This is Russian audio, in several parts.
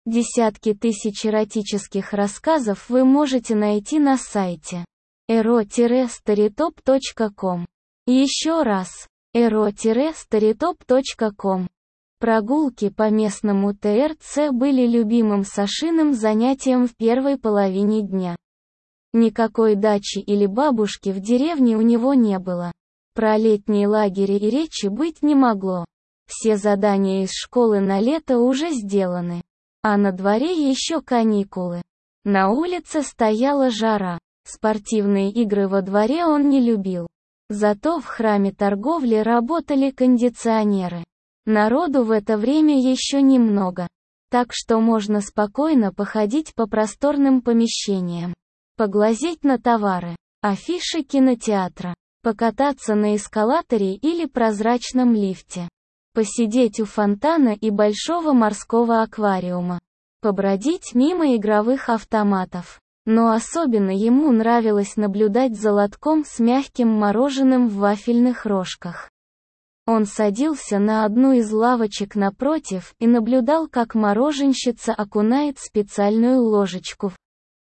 Десятки тысяч эротических рассказов вы можете найти на сайте ero-storytop.com. Еще раз, ero-storytop.com. Прогулки по местному ТРЦ были любимым Сашиным занятием в первой половине дня. Никакой дачи или бабушки в деревне у него не было. Про летние лагеря и речи быть не могло. Все задания из школы на лето уже сделаны. А на дворе еще каникулы. На улице стояла жара. Спортивные игры во дворе он не любил. Зато в храме торговли работали кондиционеры. Народу в это время еще немного. Так что можно спокойно походить по просторным помещениям. Поглазеть на товары, афиши кинотеатра. Покататься на эскалаторе или прозрачном лифте. Посидеть у фонтана и большого морского аквариума. Побродить мимо игровых автоматов. Но особенно ему нравилось наблюдать за лотком с мягким мороженым в вафельных рожках. Он садился на одну из лавочек напротив и наблюдал, как мороженщица окунает специальную ложечку в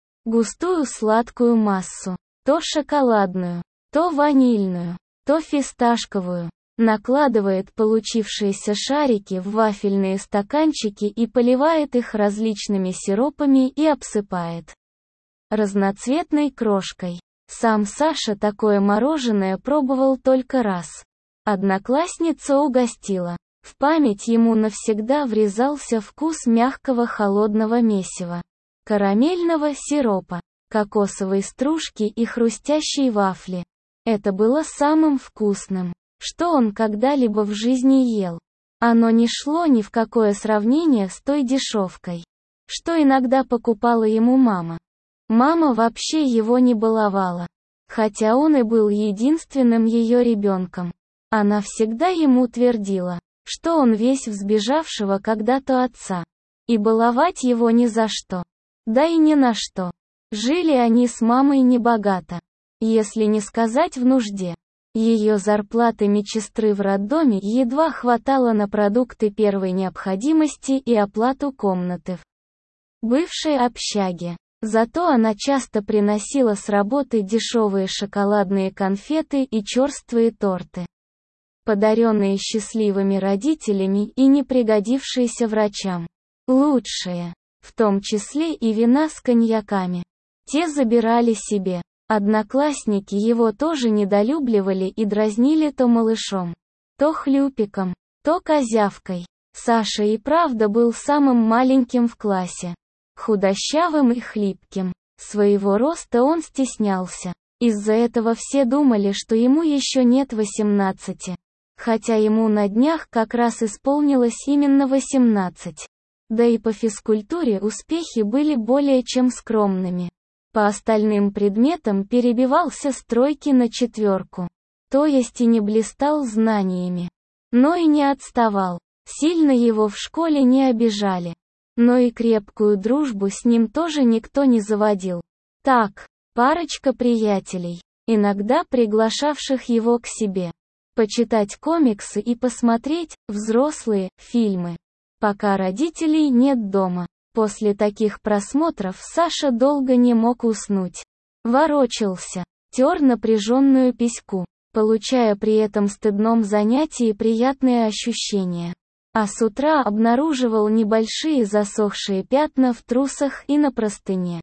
густую сладкую массу, то шоколадную, то ванильную, то фисташковую, накладывает получившиеся шарики в вафельные стаканчики и поливает их различными сиропами и обсыпает разноцветной крошкой. Сам Саша такое мороженое пробовал только раз. Одноклассница угостила. В память ему навсегда врезался вкус мягкого холодного месива, карамельного сиропа, кокосовой стружки и хрустящей вафли. Это было самым вкусным, что он когда-либо в жизни ел. Оно не шло ни в какое сравнение с той дешевкой, что иногда покупала ему мама. Мама вообще его не баловала. Хотя он и был единственным ее ребенком. Она всегда ему твердила, что он весь взбежавшего когда-то отца. И баловать его ни за что. Да и ни на что. Жили они с мамой небогато. Если не сказать в нужде. Ее зарплаты медсестры в роддоме едва хватало на продукты первой необходимости и оплату комнаты в бывшей общаге. Зато она часто приносила с работы дешевые шоколадные конфеты и черствые торты, подаренные счастливыми родителями и не пригодившиеся врачам. Лучшие, в том числе и вина с коньяками. Те забирали себе. Одноклассники его тоже недолюбливали и дразнили то малышом, то хлюпиком, то козявкой. Саша и правда был самым маленьким в классе. Худощавым и хлипким. Своего роста он стеснялся. Из-за этого все думали, что ему еще нет 18. Хотя ему на днях как раз исполнилось именно 18. Да и по физкультуре успехи были более чем скромными. По остальным предметам перебивался с тройки на 4. То есть и не блистал знаниями. Но и не отставал. Сильно его в школе не обижали. Но и крепкую дружбу с ним тоже никто не заводил. Так, парочка приятелей, иногда приглашавших его к себе. Почитать комиксы и посмотреть взрослые фильмы. Пока родителей нет дома. После таких просмотров Саша долго не мог уснуть. Ворочался, тер напряженную письку, получая при этом стыдном занятии приятные ощущения. А с утра обнаруживал небольшие засохшие пятна в трусах и на простыне.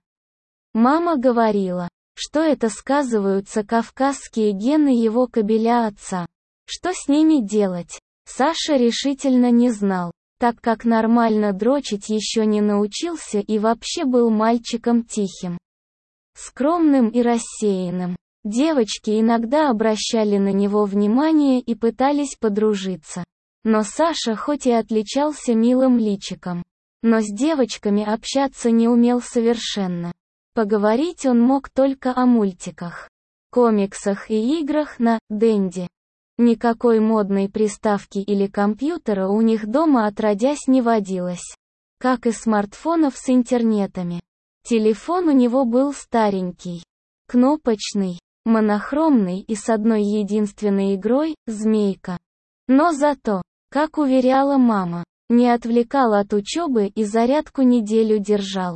Мама говорила, что это сказываются кавказские гены его кобеля отца. Что с ними делать? Саша решительно не знал, так как нормально дрочить еще не научился и вообще был мальчиком тихим, скромным и рассеянным. Девочки иногда обращали на него внимание и пытались подружиться. Но Саша хоть и отличался милым личиком, но с девочками общаться не умел совершенно. Поговорить он мог только о мультиках, комиксах и играх на Денди. Никакой модной приставки или компьютера у них дома отродясь не водилось. Как и смартфонов с интернетами. Телефон у него был старенький, кнопочный, монохромный и с одной единственной игрой – «Змейка». Но зато, как уверяла мама, Не отвлекал от учебы и зарядку неделю держал.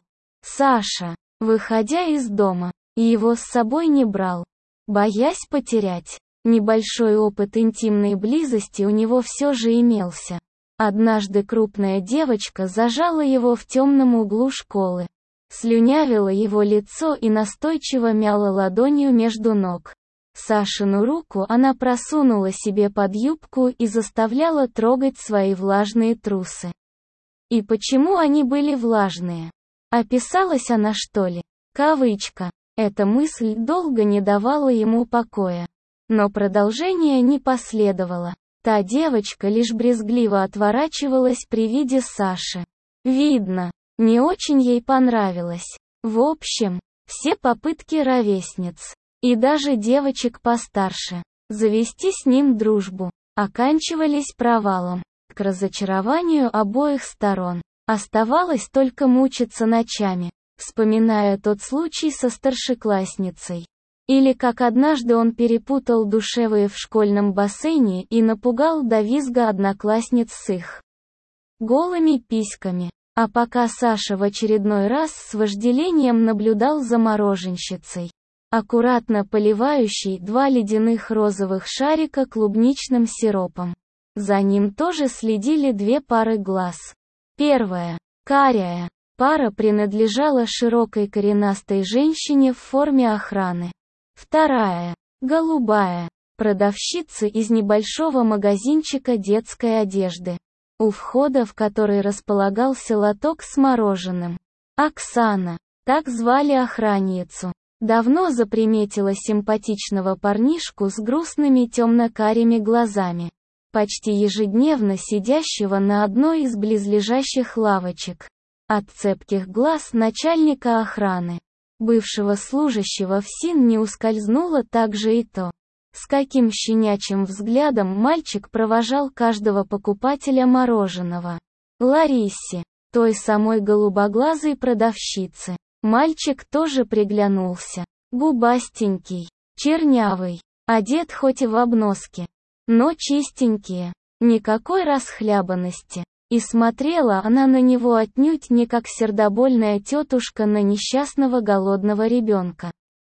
Саша, выходя из дома, его с собой не брал, боясь потерять. Небольшой опыт интимной близости у него все же имелся. Однажды крупная девочка зажала его в темном углу школы, слюнявила его лицо и настойчиво мяла ладонью между ног. Сашину руку она просунула себе под юбку и заставляла трогать свои влажные трусы. И почему они были влажные? Описалась она, что ли? Кавычка. Эта мысль долго не давала ему покоя. Но продолжение не последовало. Та девочка лишь брезгливо отворачивалась при виде Саши. Видно, не очень ей понравилось. В общем, все попытки ровесниц, и даже девочек постарше, завести с ним дружбу, оканчивались провалом. К разочарованию обоих сторон. Оставалось только мучиться ночами, вспоминая тот случай со старшеклассницей. Или как однажды он перепутал душевые в школьном бассейне и напугал до визга одноклассниц с их голыми письками. А пока Саша в очередной раз с вожделением наблюдал за мороженщицей, аккуратно поливающей 2 ледяных розовых шарика клубничным сиропом. За ним тоже следили 2 пары глаз. Первая, карая, пара принадлежала широкой коренастой женщине в форме охраны. Вторая, голубая, продавщица из небольшого магазинчика детской одежды, у входа в который располагался лоток с мороженым. Оксана, так звали охранницу, давно заприметила симпатичного парнишку с грустными темно-карими глазами, почти ежедневно сидящего на одной из близлежащих лавочек. От цепких глаз начальника охраны, бывшего служащего в СИН, не ускользнуло также и то, с каким щенячьим взглядом мальчик провожал каждого покупателя мороженого. Ларисе, той самой голубоглазой продавщице, мальчик тоже приглянулся. Губастенький, чернявый, одет хоть и в обноски, но чистенькие, никакой расхлябанности. И смотрела она на него отнюдь не как сердобольная тетушка на несчастного голодного ребенка,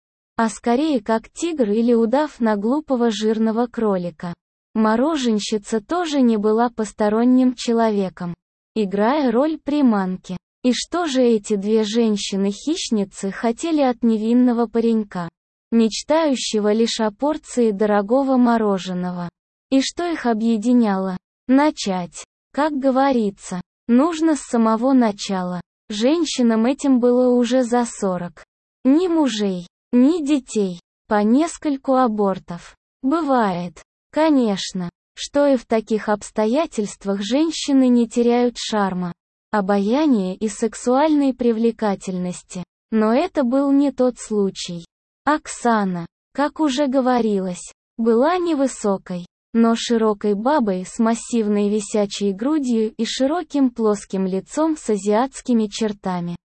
а скорее как тигр или удав на глупого жирного кролика. Мороженщица тоже не была посторонним человеком, играя роль приманки. И что же эти 2 женщины-хищницы хотели от невинного паренька, мечтающего лишь о порции дорогого мороженого? И что их объединяло? Начать. Как говорится, нужно с самого начала. Женщинам этим было уже за 40. Ни мужей, ни детей, по нескольку абортов. Бывает, конечно, что и в таких обстоятельствах женщины не теряют шарма, обаяния и сексуальной привлекательности. Но это был не тот случай. Оксана, как уже говорилось, была невысокой, но широкой бабой с массивной висячей грудью и широким плоским лицом с азиатскими чертами.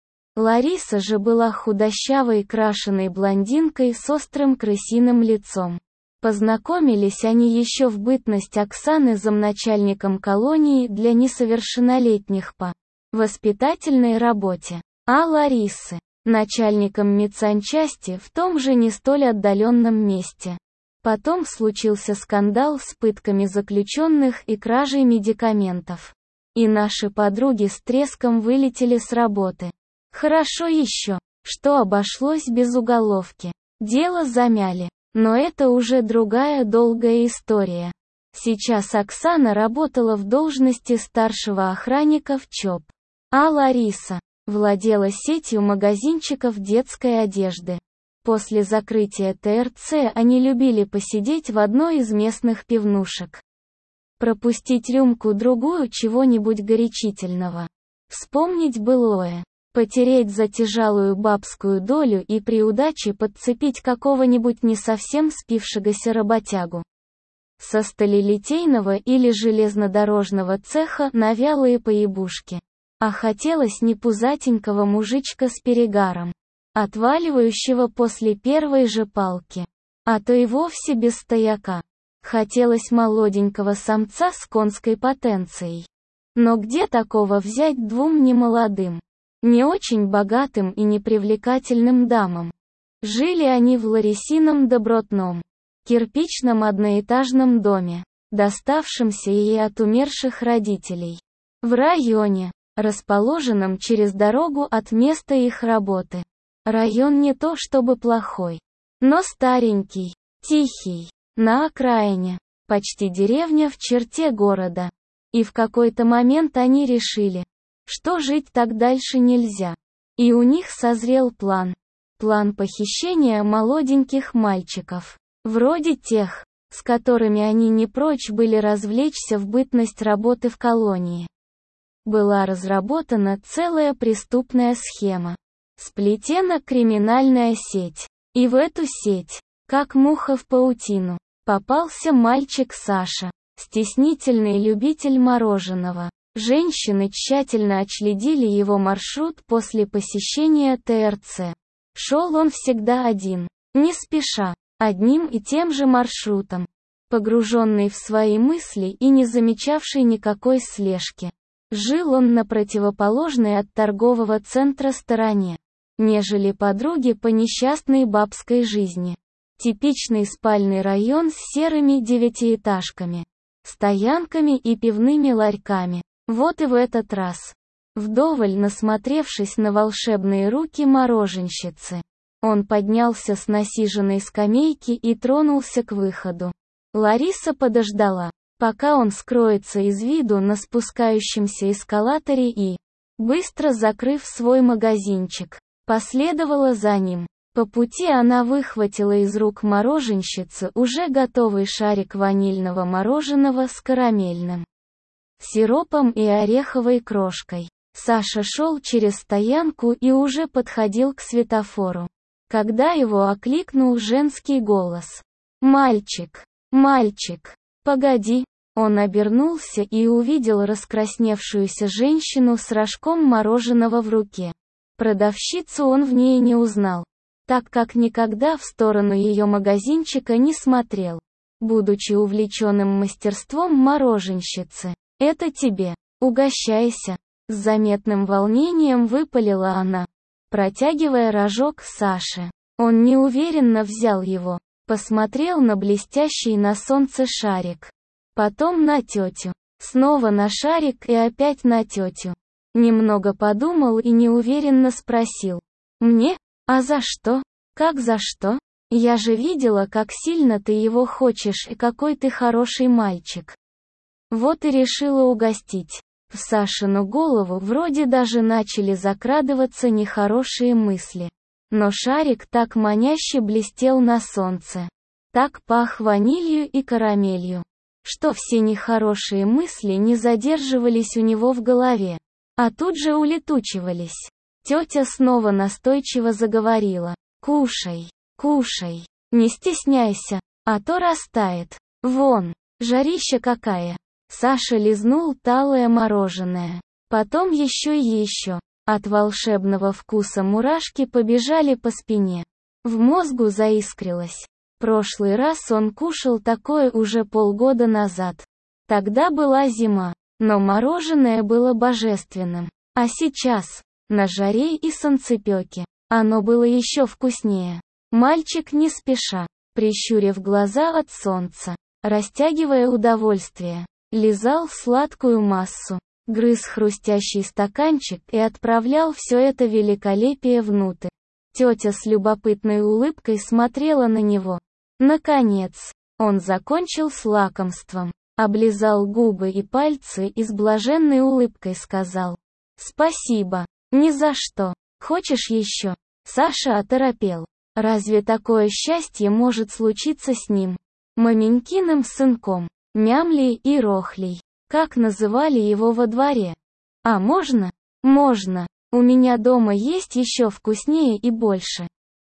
Лариса же была худощавой крашеной блондинкой с острым крысиным лицом. Познакомились они еще в бытность Оксаны замначальником колонии для несовершеннолетних по воспитательной работе, а Ларисы – начальником медсанчасти в том же не столь отдаленном месте. Потом случился скандал с пытками заключенных и кражей медикаментов. И наши подруги с треском вылетели с работы. Хорошо еще, что обошлось без уголовки. Дело замяли, но это уже другая долгая история. Сейчас Оксана работала в должности старшего охранника в ЧОП, а Лариса владела сетью магазинчиков детской одежды. После закрытия ТРЦ они любили посидеть в одной из местных пивнушек, пропустить рюмку-другую чего-нибудь горячительного, вспомнить былое, потереть за тяжелую бабскую долю и при удаче подцепить какого-нибудь не совсем спившегося работягу со сталелитейного или железнодорожного цеха на вялые поебушки. А хотелось не пузатенького мужичка с перегаром, отваливающего после первой же палки, а то и вовсе без стояка. Хотелось молоденького самца с конской потенцией. Но где такого взять двум немолодым, не очень богатым и непривлекательным дамам? Жили они в Ларисином добротном, кирпичном одноэтажном доме, доставшемся ей от умерших родителей, в районе, расположенном через дорогу от места их работы. Район не то чтобы плохой, но старенький, тихий, на окраине, почти деревня в черте города. И в какой-то момент они решили, что жить так дальше нельзя. И у них созрел план. План похищения молоденьких мальчиков, вроде тех, с которыми они не прочь были развлечься в бытность работы в колонии. Была разработана целая преступная схема. Сплетена криминальная сеть. И в эту сеть, как муха в паутину, попался мальчик Саша, стеснительный любитель мороженого. Женщины тщательно отследили его маршрут после посещения ТРЦ. Шел он всегда один, не спеша, одним и тем же маршрутом, погруженный в свои мысли и не замечавший никакой слежки. Жил он на противоположной от торгового центра стороне, нежели подруги по несчастной бабской жизни. Типичный спальный район с серыми девятиэтажками, стоянками и пивными ларьками. Вот и в этот раз, вдоволь насмотревшись на волшебные руки мороженщицы, он поднялся с насиженной скамейки и тронулся к выходу. Лариса подождала, пока он скроется из виду на спускающемся эскалаторе и, быстро закрыв свой магазинчик, последовала за ним. По пути она выхватила из рук мороженщицы уже готовый шарик ванильного мороженого с карамельным сиропом и ореховой крошкой. Саша шел через стоянку и уже подходил к светофору, когда его окликнул женский голос. «Мальчик! Мальчик! Погоди!» Он обернулся и увидел раскрасневшуюся женщину с рожком мороженого в руке. Продавщицу он в ней не узнал, так как никогда в сторону ее магазинчика не смотрел, будучи увлеченным мастерством мороженщицы. «Это тебе, угощайся!» С заметным волнением выпалила она, протягивая рожок Саше. Он неуверенно взял его, посмотрел на блестящий на солнце шарик, потом на тетю, снова на шарик и опять на тетю. Немного подумал и неуверенно спросил. «Мне? А за что? Как за что? Я же видела, как сильно ты его хочешь и какой ты хороший мальчик. Вот и решила угостить». В Сашину голову вроде даже начали закрадываться нехорошие мысли. Но шарик так маняще блестел на солнце, так пах ванилью и карамелью, что все нехорошие мысли не задерживались у него в голове, а тут же улетучивались. Тетя снова настойчиво заговорила. «Кушай, кушай, не стесняйся, а то растает. Вон, жарища какая!» Саша лизнул талое мороженое. Потом еще и еще. От волшебного вкуса мурашки побежали по спине. В мозгу заискрилось. Прошлый раз он кушал такое уже полгода назад. Тогда была зима, но мороженое было божественным. А сейчас, на жаре и солнцепеке, оно было еще вкуснее. Мальчик не спеша, прищурив глаза от солнца, растягивая удовольствие, лизал сладкую массу, грыз хрустящий стаканчик и отправлял все это великолепие внутрь. Тетя с любопытной улыбкой смотрела на него. Наконец, он закончил с лакомством, облизал губы и пальцы и с блаженной улыбкой сказал: «Спасибо, ни за что. Хочешь еще?» Саша оторопел. Разве такое счастье может случиться с ним, маменькиным сынком? Мямлей и Рохлей, как называли его во дворе. «А можно? Можно. У меня дома есть еще вкуснее и больше.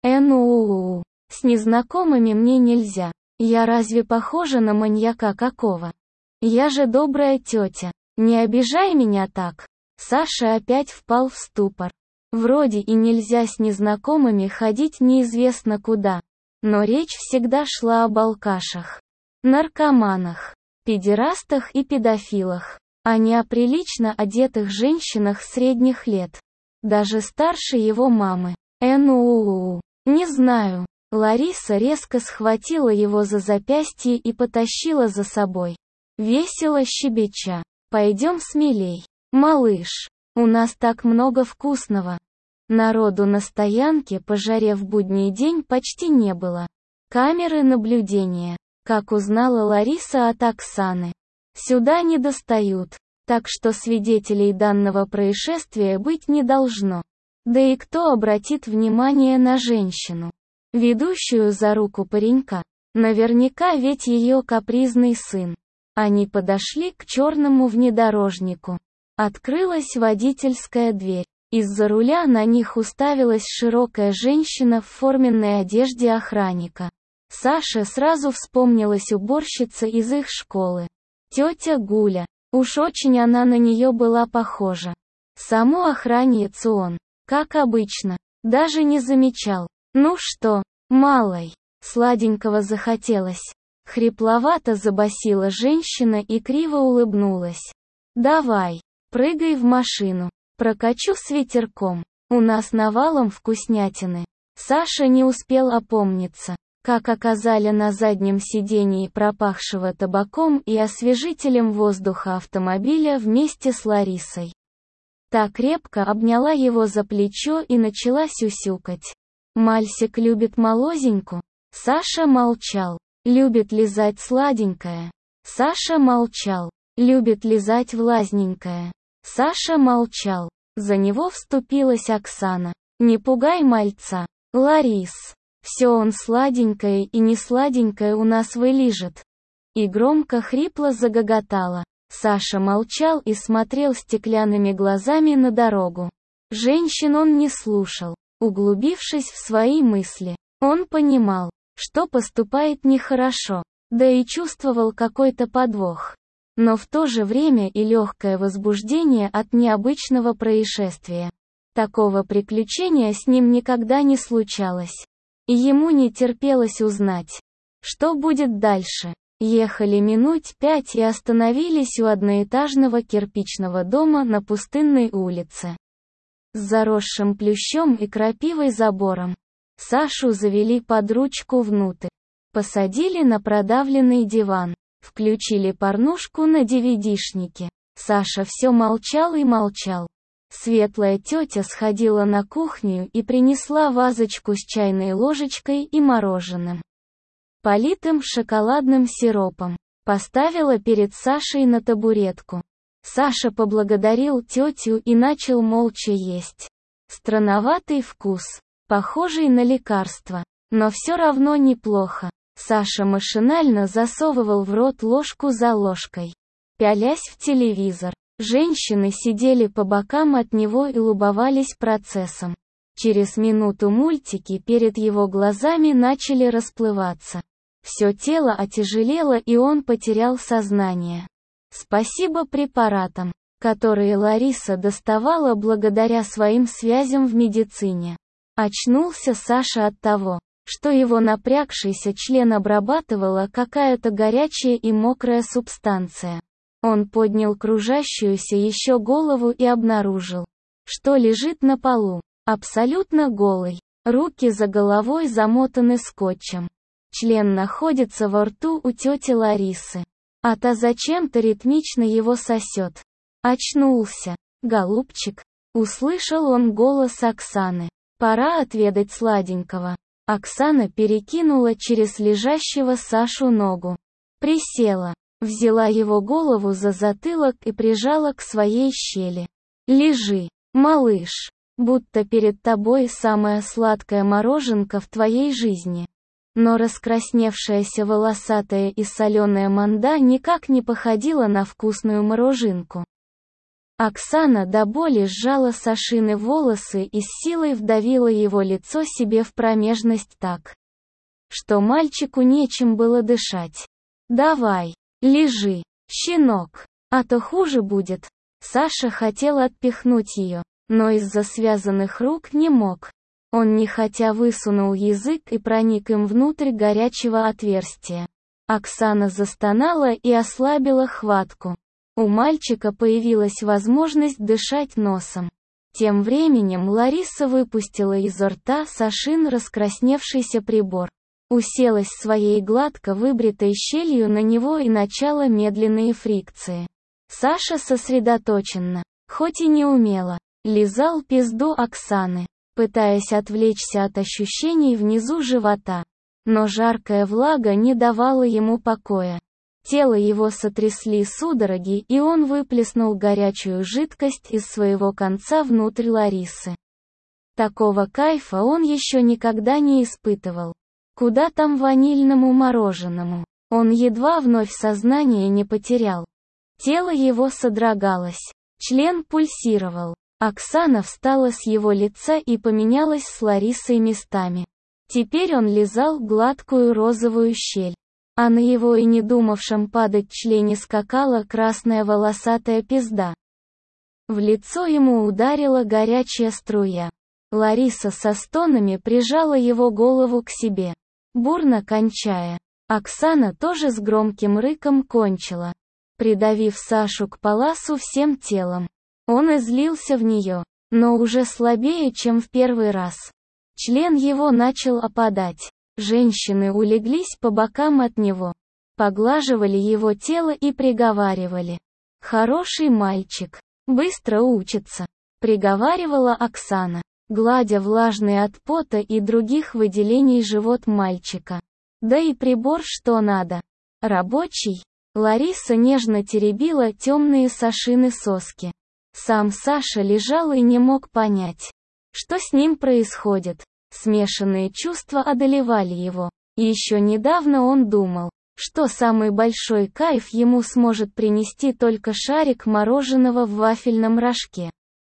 Ну, с незнакомыми мне нельзя. Я разве похожа на маньяка какого? Я же добрая тетя. Не обижай меня так». Саша опять впал в ступор. Вроде и нельзя с незнакомыми ходить неизвестно куда. Но речь всегда шла об алкашах, наркоманах, педерастах и педофилах. а не о прилично одетых женщинах средних лет. Даже старше его мамы. Не знаю. Лариса резко схватила его за запястье и потащила за собой. Весело щебеча. «Пойдем смелей. Малыш, у нас так много вкусного». Народу на стоянке по жаре в будний день почти не было. Камеры наблюдения, как узнала Лариса от Оксаны, сюда не достают, так что свидетелей данного происшествия быть не должно. Да и кто обратит внимание на женщину, ведущую за руку паренька? Наверняка ведь ее капризный сын. Они подошли к черному внедорожнику. Открылась водительская дверь. Из-за руля на них уставилась широкая женщина в форменной одежде охранника. Саше сразу вспомнилась уборщица из их школы. Тетя Гуля. Уж очень она на нее была похожа. Саму охранницу он, как обычно, даже не замечал. «Ну что, малой, сладенького захотелось?» Хрипловато забасила женщина и криво улыбнулась. «Давай, прыгай в машину. Прокачу с ветерком. У нас навалом вкуснятины». Саша не успел опомниться, как оказали на заднем сидении пропахшего табаком и освежителем воздуха автомобиля вместе с Ларисой. Та крепко обняла его за плечо и начала сюсюкать. «Мальсик любит молозеньку?» Саша молчал. «Любит лизать сладенькое?» Саша молчал. «Любит лизать влазненькое?» Саша молчал. За него вступилась Оксана. «Не пугай мальца, Ларис. Все он сладенькое и не сладенькое у нас вылижет». И громко хрипло загоготала. Саша молчал и смотрел стеклянными глазами на дорогу. Женщин он не слушал, углубившись в свои мысли. Он понимал, что поступает нехорошо, да и чувствовал какой-то подвох. Но в то же время и легкое возбуждение от необычного происшествия. Такого приключения с ним никогда не случалось. И ему не терпелось узнать, что будет дальше. Ехали минут 5 и остановились у одноэтажного кирпичного дома на пустынной улице, с заросшим плющом и крапивой забором. Сашу завели под ручку внутрь. Посадили на продавленный диван. Включили порнушку на DVD-шнике. Саша все молчал и молчал. Светлая тетя сходила на кухню и принесла вазочку с чайной ложечкой и мороженым, политым шоколадным сиропом. Поставила перед Сашей на табуретку. Саша поблагодарил тетю и начал молча есть. Странноватый вкус, похожий на лекарство, но все равно неплохо. Саша машинально засовывал в рот ложку за ложкой, пялясь в телевизор. Женщины сидели по бокам от него и любовались процессом. Через минуту мультики перед его глазами начали расплываться. Все тело отяжелело и он потерял сознание. Спасибо препаратам, которые Лариса доставала благодаря своим связям в медицине. Очнулся Саша от того, что его напрягшийся член обрабатывала какая-то горячая и мокрая субстанция. Он поднял кружащуюся еще голову и обнаружил, что лежит на полу, абсолютно голый, руки за головой замотаны скотчем. Член находится во рту у тети Ларисы, а та зачем-то ритмично его сосет. Очнулся, голубчик. Услышал он голос Оксаны. Пора отведать сладенького. Оксана перекинула через лежащего Сашу ногу. Присела, взяла его голову за затылок и прижала к своей щели. «Лежи, малыш, будто перед тобой самая сладкая мороженка в твоей жизни». Но раскрасневшаяся волосатая и соленая манда никак не походила на вкусную мороженку. Оксана до боли сжала Сашины волосы и с силой вдавила его лицо себе в промежность так, что мальчику нечем было дышать. «Давай, лежи, щенок, а то хуже будет». Саша хотел отпихнуть ее, но из-за связанных рук не мог. Он нехотя высунул язык и проник им внутрь горячего отверстия. Оксана застонала и ослабила хватку. У мальчика появилась возможность дышать носом. Тем временем Лариса выпустила изо рта Сашин раскрасневшийся прибор. Уселась своей гладко выбритой щелью на него и начала медленные фрикции. Саша сосредоточенно, хоть и не умело, лизал пизду Оксаны, пытаясь отвлечься от ощущений внизу живота. Но жаркая влага не давала ему покоя. Тело его сотрясли судороги, и он выплеснул горячую жидкость из своего конца внутрь Ларисы. Такого кайфа он еще никогда не испытывал. Куда там ванильному мороженому? Он едва вновь сознание не потерял. Тело его содрогалось. Член пульсировал. Оксана встала с его лица и поменялась с Ларисой местами. Теперь он лизал гладкую розовую щель. А на его и не думавшем падать члене скакала красная волосатая пизда. В лицо ему ударила горячая струя. Лариса со стонами прижала его голову к себе, бурно кончая. Оксана тоже с громким рыком кончила, придавив Сашу к паласу всем телом. Он излился в нее, но уже слабее, чем в первый раз. Член его начал опадать. Женщины улеглись по бокам от него, поглаживали его тело и приговаривали: «Хороший мальчик, быстро учится», — приговаривала Оксана, гладя влажный от пота и других выделений живот мальчика. «Да и прибор что надо. Рабочий». Лариса нежно теребила темные Сашины соски. Сам Саша лежал и не мог понять, что с ним происходит. Смешанные чувства одолевали его. Еще недавно он думал, что самый большой кайф ему сможет принести только шарик мороженого в вафельном рожке.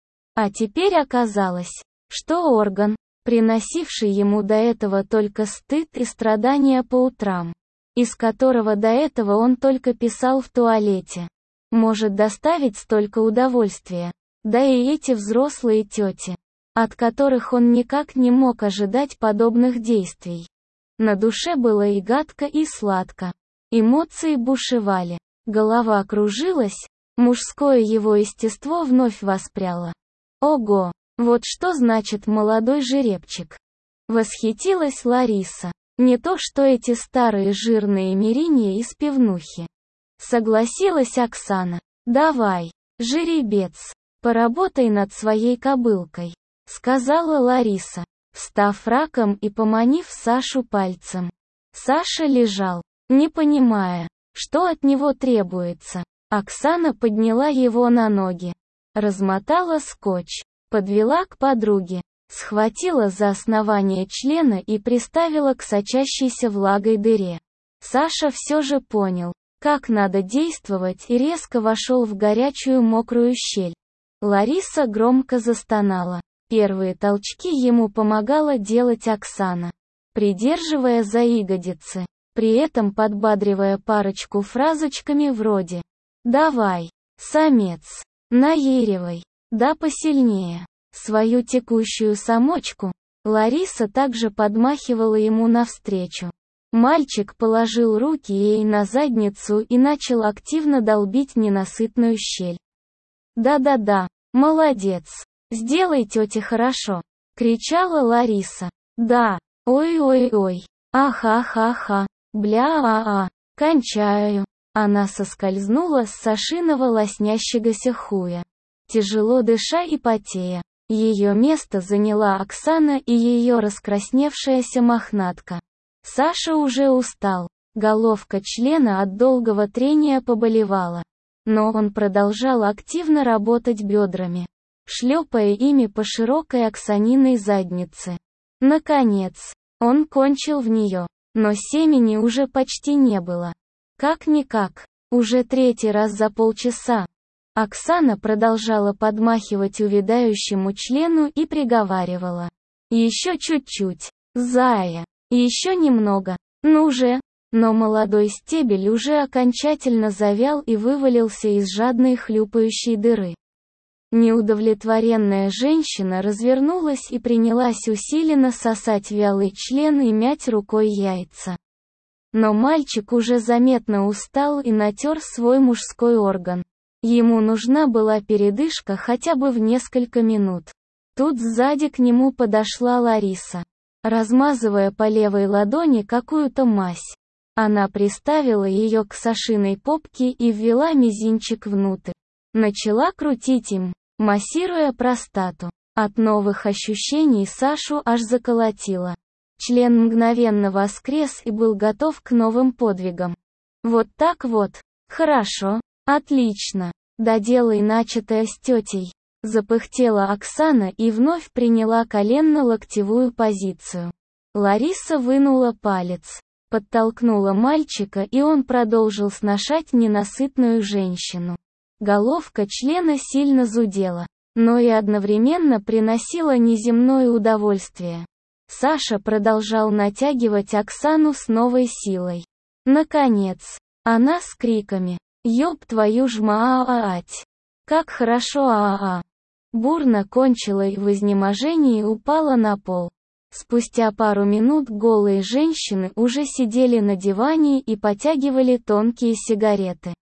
А теперь оказалось, что орган, приносивший ему до этого только стыд и страдания по утрам, из которого до этого он только писал в туалете, может доставить столько удовольствия. Да и эти взрослые тети, от которых он никак не мог ожидать подобных действий. На душе было и гадко, и сладко. Эмоции бушевали. Голова кружилась, мужское его естество вновь воспряло. Ого, вот что значит молодой жеребчик. Восхитилась Лариса. Не то что эти старые жирные меринья из пивнухи. Согласилась Оксана. Давай, жеребец, поработай над своей кобылкой, сказала Лариса, встав раком и поманив Сашу пальцем. Саша лежал, не понимая, что от него требуется. Оксана подняла его на ноги, размотала скотч, подвела к подруге, схватила за основание члена и приставила к сочащейся влагой дыре. Саша все же понял, как надо действовать, и резко вошел в горячую мокрую щель. Лариса громко застонала. Первые толчки ему помогала делать Оксана, придерживая за ягодицы, при этом подбадривая парочку фразочками вроде: «Давай, самец, наеривай, да посильнее». Свою текущую самочку Лариса также подмахивала ему навстречу. Мальчик положил руки ей на задницу и начал активно долбить ненасытную щель. «Да-да-да, молодец, сделай тете хорошо», — кричала Лариса. «Да, ой-ой-ой, ах-ах-ах-ах, бля-а-а, кончаю». Она соскользнула с Сашиного лоснящегося хуя. Тяжело дыша и потея, ее место заняла Оксана и ее раскрасневшаяся мохнатка. Саша уже устал, головка члена от долгого трения поболевала. Но он продолжал активно работать бедрами, шлепая ими по широкой Оксаниной заднице. Наконец, он кончил в нее, но семени уже почти не было. Как-никак, уже третий раз за полчаса. Оксана продолжала подмахивать увядающему члену и приговаривала: «Еще чуть-чуть, зая, еще немного, ну же». Но молодой стебель уже окончательно завял и вывалился из жадной хлюпающей дыры. Неудовлетворенная женщина развернулась и принялась усиленно сосать вялый член и мять рукой яйца. Но мальчик уже заметно устал и натер свой мужской орган. Ему нужна была передышка хотя бы в несколько минут. Тут сзади к нему подошла Лариса, размазывая по левой ладони какую-то мазь. Она приставила ее к Сашиной попке и ввела мизинчик внутрь. Начала крутить им, массируя простату. От новых ощущений Сашу аж заколотило. Член мгновенно воскрес и был готов к новым подвигам. Вот так вот. Хорошо. Отлично. Доделай начатое с тетей. Запыхтела Оксана и вновь приняла коленно-локтевую позицию. Лариса вынула палец, подтолкнула мальчика, и он продолжил сношать ненасытную женщину. Головка члена сильно зудела, но и одновременно приносила неземное удовольствие. Саша продолжал натягивать Оксану с новой силой. Наконец, она с криками «Ёб твою ж маать! Как хорошо аа!» бурно кончила и в изнеможении упала на пол. Спустя пару минут голые женщины уже сидели на диване и потягивали тонкие сигареты.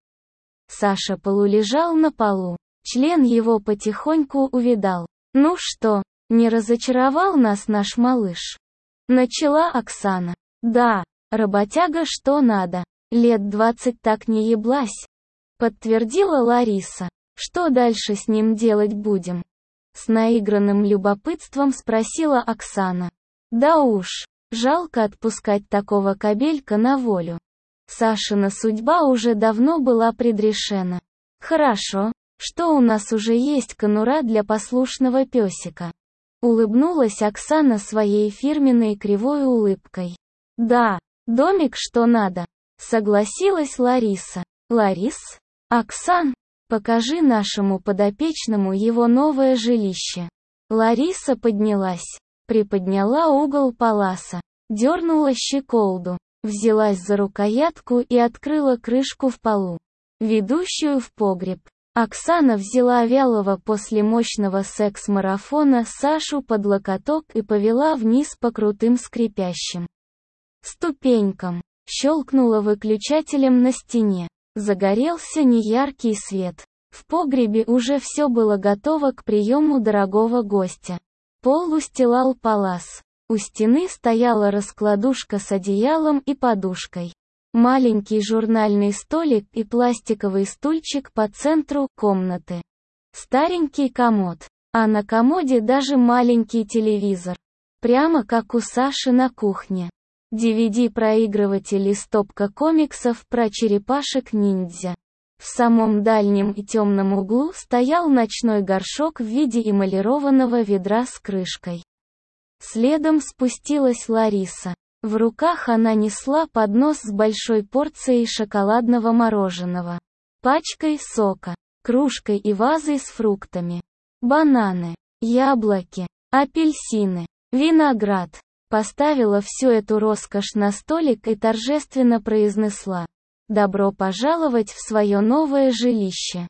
Саша полулежал на полу. Член его потихоньку увядал. «Ну что, не разочаровал нас наш малыш?» Начала Оксана. «Да, работяга что надо. Лет 20 так не еблась», подтвердила Лариса. «Что дальше с ним делать будем?» С наигранным любопытством спросила Оксана. «Да уж, жалко отпускать такого кобелька на волю. Сашина судьба уже давно была предрешена. Хорошо, что у нас уже есть конура для послушного песика». Улыбнулась Оксана своей фирменной кривой улыбкой. «Да, домик что надо», согласилась Лариса. «Ларис? Оксан, покажи нашему подопечному его новое жилище». Лариса поднялась, приподняла угол паласа, дернула щеколду, взялась за рукоятку и открыла крышку в полу, ведущую в погреб. Оксана взяла вялого после мощного секс-марафона Сашу под локоток и повела вниз по крутым скрипящим ступенькам. Щелкнула выключателем на стене. Загорелся неяркий свет. В погребе уже все было готово к приему дорогого гостя. Пол устилал палас. У стены стояла раскладушка с одеялом и подушкой. Маленький журнальный столик и пластиковый стульчик по центру комнаты. Старенький комод. А на комоде даже маленький телевизор. Прямо как у Саши на кухне. DVD-проигрыватель и стопка комиксов про черепашек-ниндзя. В самом дальнем и темном углу стоял ночной горшок в виде эмалированного ведра с крышкой. Следом спустилась Лариса. В руках она несла поднос с большой порцией шоколадного мороженого, пачкой сока, кружкой и вазой с фруктами. Бананы, яблоки, апельсины, виноград. Поставила всю эту роскошь на столик и торжественно произнесла: «Добро пожаловать в свое новое жилище.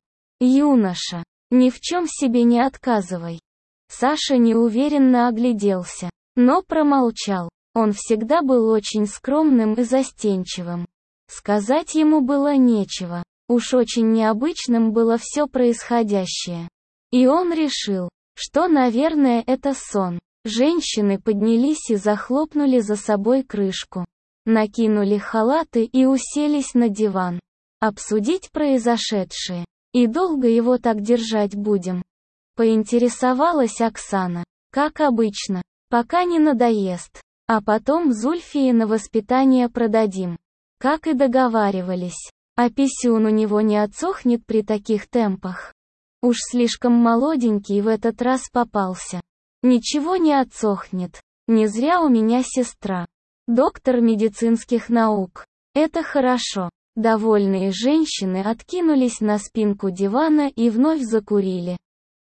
Юноша, ни в чем себе не отказывай». Саша неуверенно огляделся, но промолчал. Он всегда был очень скромным и застенчивым. Сказать ему было нечего. Уж очень необычным было все происходящее. И он решил, что, наверное, это сон. Женщины поднялись и захлопнули за собой крышку. Накинули халаты и уселись на диван. Обсудить произошедшее. И долго его так держать будем? Поинтересовалась Оксана. Как обычно. Пока не надоест. А потом Зульфии на воспитание продадим. Как и договаривались. А писюн у него не отсохнет при таких темпах. Уж слишком молоденький в этот раз попался. Ничего не отсохнет. Не зря у меня сестра. Доктор медицинских наук. Это хорошо. Довольные женщины откинулись на спинку дивана и вновь закурили.